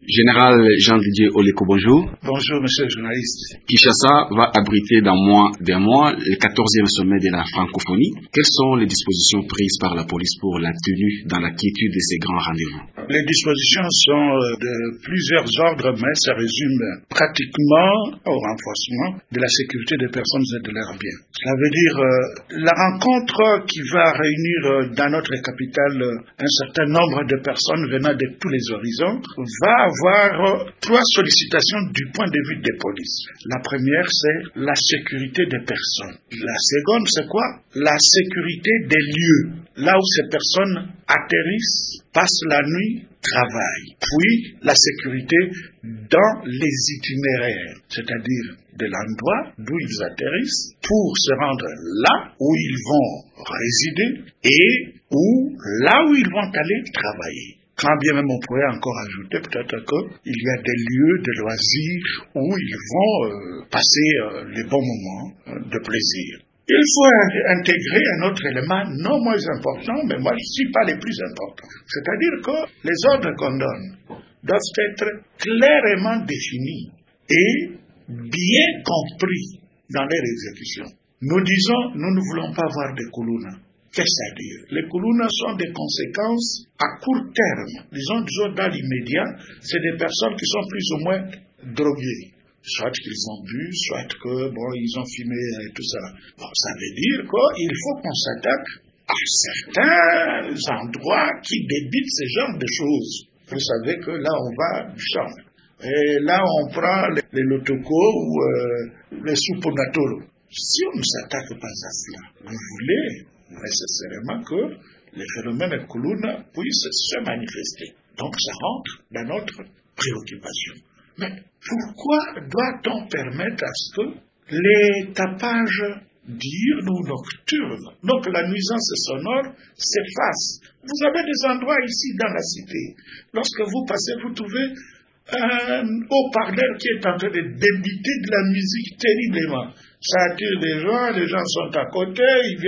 Général Jean-Didier Oleko, bonjour. Bonjour, monsieur le journaliste. Kinshasa va abriter dans moins d'un mois le 14e sommet de la francophonie. Quelles sont les dispositions prises par la police pour la tenue dans la quiétude de ces grands rendez-vous? Les dispositions sont de plusieurs ordres, mais ça résume pratiquement au renforcement de la sécurité des personnes et de leurs biens. Cela veut dire la rencontre qui va réunir dans notre capitale un certain nombre de personnes venant de tous les horizons va avoir trois sollicitations du point de vue des polices. La première, c'est la sécurité des personnes. La seconde, c'est quoi? La sécurité des lieux, là où ces personnes atterrissent, passent la nuit, travaillent. Puis, la sécurité dans les itinéraires, c'est-à-dire de l'endroit d'où ils atterrissent pour se rendre là où ils vont résider et là où ils vont aller travailler. Quand bien même on pourrait encore ajouter peut-être qu'il y a des lieux de loisirs où ils vont passer les bons moments de plaisir. Il faut intégrer un autre élément non moins important, mais moi je ne suis pas les plus importants. C'est-à-dire que les ordres qu'on donne doivent être clairement définis et bien compris dans leur exécution. Nous disons, nous ne voulons pas voir des koulouna. Qu'est-ce que ça veut dire? Les koulouna sont des conséquences à court terme. Disons dans l'immédiat, c'est des personnes qui sont plus ou moins droguées. Soit qu'ils ont bu, soit ils ont fumé et tout ça. Bon, ça veut dire qu'il faut qu'on s'attaque à certains endroits qui débitent ce genre de choses. Vous savez que là, on va du champ. Et là, on prend les lotokos ou les souponatoro. Si on ne s'attaque pas à cela, vous voulez nécessairement que les phénomènes Koulouna puissent se manifester. Donc ça rentre dans notre préoccupation. Mais pourquoi doit-on permettre à ce que les tapages diurnes ou nocturnes, donc la nuisance sonore, s'efface? Vous avez des endroits ici dans la cité. Lorsque vous passez, vous trouvez un haut-parleur qui est en train de débiter de la musique terriblement. Ça attire les gens sont à côté,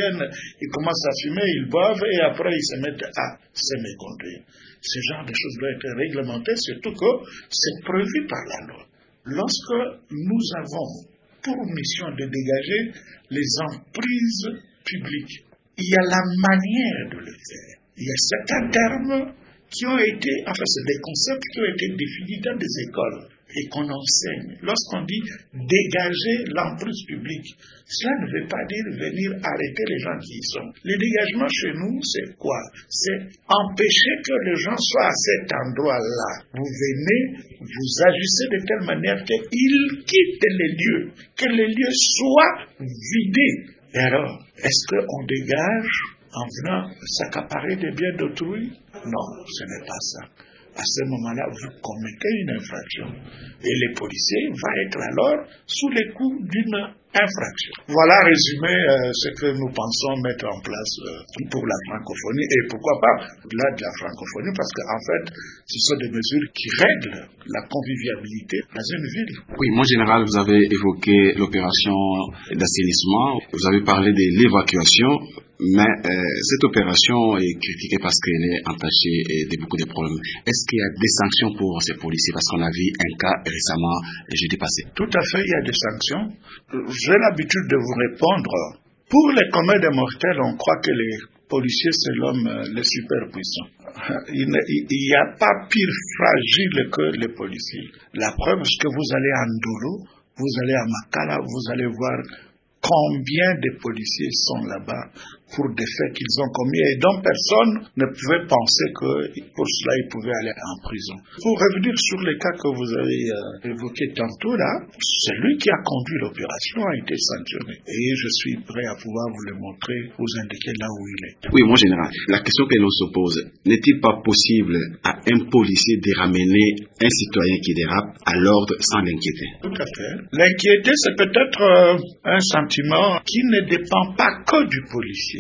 ils commencent à fumer, ils boivent et après ils se mettent à se méconduire. Ce genre de choses doit être réglementé, surtout que c'est prévu par la loi. Lorsque nous avons pour mission de dégager les emprises publiques, il y a la manière de le faire. Il y a certains termes qui ont été, c'est des concepts qui ont été définis dans des écoles et qu'on enseigne. Lorsqu'on dit dégager l'emprise publique, cela ne veut pas dire venir arrêter les gens qui y sont. Le dégagement chez nous, c'est quoi? C'est empêcher que les gens soient à cet endroit-là. Vous venez, vous agissez de telle manière qu'ils quittent les lieux, que les lieux soient vidés. Et alors, est-ce qu'on dégage en venant s'accaparer des biens d'autrui? Non, ce n'est pas ça. À ce moment-là, vous commettez une infraction. Et les policiers vont être alors sous les coups d'une infraction. Voilà résumé ce que nous pensons mettre en place pour la francophonie. Et pourquoi pas au-delà de la francophonie, parce qu'en fait, ce sont des mesures qui règlent la convivialité dans une ville. Oui, mon général, vous avez évoqué l'opération d'assainissement. Vous avez parlé de l'évacuation. Mais cette opération est critiquée parce qu'elle est entachée de beaucoup de problèmes. Est-ce qu'il y a des sanctions pour ces policiers? Parce qu'on a vu un cas récemment, jeudi passé. Tout à fait, il y a des sanctions. J'ai l'habitude de vous répondre. Pour les communs des mortels, on croit que les policiers, c'est l'homme le super puissant. Il n'y a pas pire fragile que les policiers. La preuve, c'est que vous allez à Ndolo, vous allez à Makala, vous allez voir combien de policiers sont là-bas pour des faits qu'ils ont commis et dont personne ne pouvait penser que pour cela ils pouvaient aller en prison. Pour revenir sur les cas que vous avez évoqués tantôt là, celui qui a conduit l'opération a été sanctionné et je suis prêt à pouvoir vous le montrer, vous indiquer là où il est. Oui, mon général, la question que l'on se pose, n'est-il pas possible à un policier de ramener un citoyen qui dérape à l'ordre sans l'inquiéter? Tout à fait. L'inquiéter, c'est peut-être un sentiment qui ne dépend pas que du policier.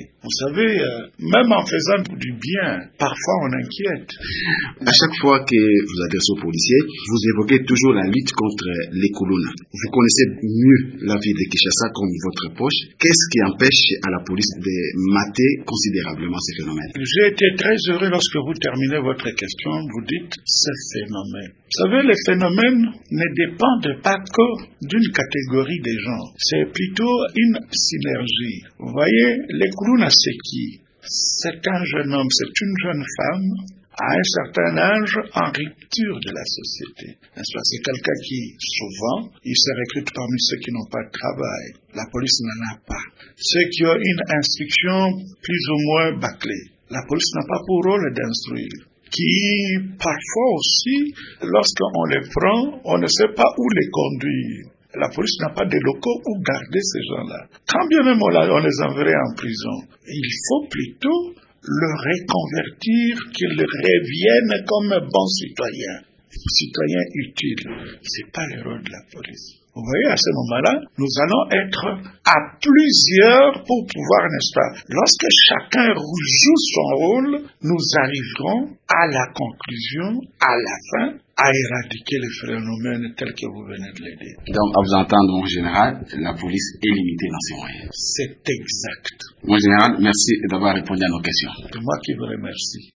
société. Vous savez, même en faisant du bien, parfois on inquiète. À chaque fois que vous adressez aux policiers, vous évoquez toujours la lutte contre les Kuluna. Vous connaissez mieux la ville de Kinshasa comme votre poche. Qu'est-ce qui empêche à la police de mater considérablement ces phénomènes? J'ai été très heureux lorsque vous terminez votre question, vous dites ce phénomène. Vous savez, les phénomènes ne dépendent pas que d'une catégorie des gens. C'est plutôt une synergie. Vous voyez, les Kuluna, c'est qui? C'est un jeune homme, c'est une jeune femme à un certain âge en rupture de la société. N'est-ce pas? C'est quelqu'un qui, souvent, il se recrute parmi ceux qui n'ont pas de travail. La police n'en a pas. Ceux qui ont une instruction plus ou moins bâclée. La police n'a pas pour rôle d'instruire. Qui, parfois aussi, lorsqu'on les prend, on ne sait pas où les conduire. La police n'a pas de locaux où garder ces gens-là. Quand bien même on les enverrait en prison, il faut plutôt le reconvertir, qu'il revienne comme bon citoyen utile. C'est pas le rôle de la police. Vous voyez, à ce moment-là, nous allons être à plusieurs pour pouvoir, n'est-ce pas, lorsque chacun joue son rôle, nous arriverons à la conclusion, à la fin, à éradiquer les phénomènes tels que vous venez de les dire. Donc, à vous entendre, mon général, la police est limitée dans ses moyens. C'est exact. Mon général, merci d'avoir répondu à nos questions. C'est moi qui vous remercie.